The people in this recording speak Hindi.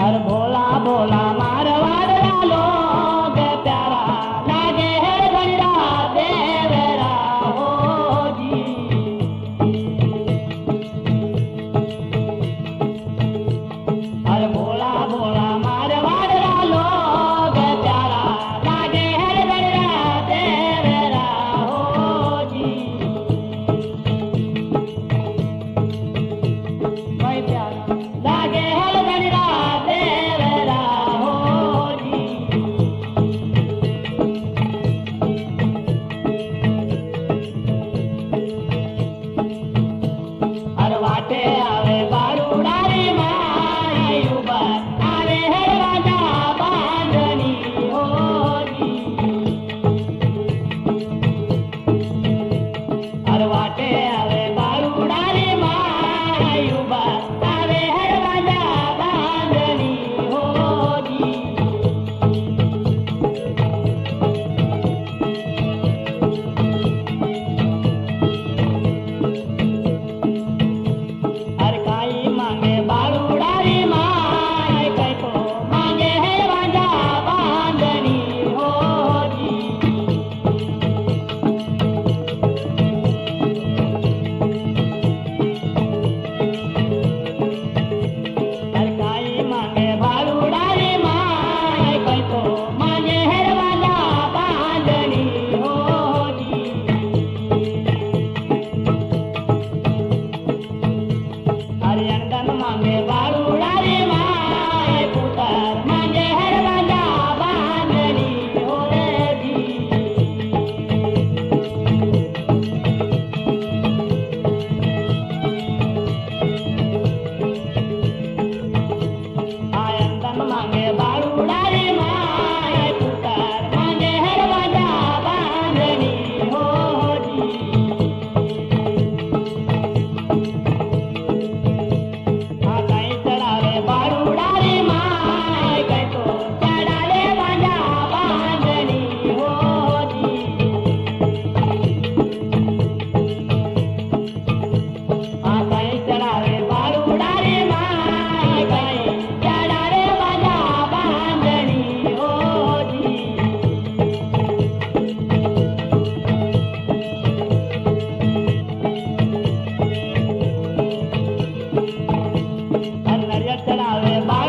अरे भोला भोला मारवाड़ लोग प्यारा लागे है गंगा देवरा हो जी। अरे भोला भोला मारवाड़ लोग प्यारा लागे है गंगा देवरा हो जी। भाई प्यारा लागे है गंगा देवरा हो जी। अरे वाटे आवे बारूडारी माई उबर आवे है राजा बांधनी हो जी। अरे वाटे आवे बारूडारी माई उबर आवे है राजा बांधनी हो जी। अरे काई मांगे बारूडारी माई कई को मांगे है राजा बांधनी हो जी। अरे काई मांगे बारूडारी माई कई को मांगे है राजा बांधनी हो जी। अरे अंगन मांगे बारूडारी माई पुतर मांगे है राजा बांधनी हो जी। आयंदन मांगे बारूडारी माई पुतर मांगे है राजा बांधनी हो जी। कहीं चढ़ावे बारूडारी माई कहीं तो चढ़ावे राजा बांधनी हो जी। कहीं चढ़ावे बारूडारी माई कहीं चढ़ावे राजा बांधनी हो जी। नरिया चढ़ावे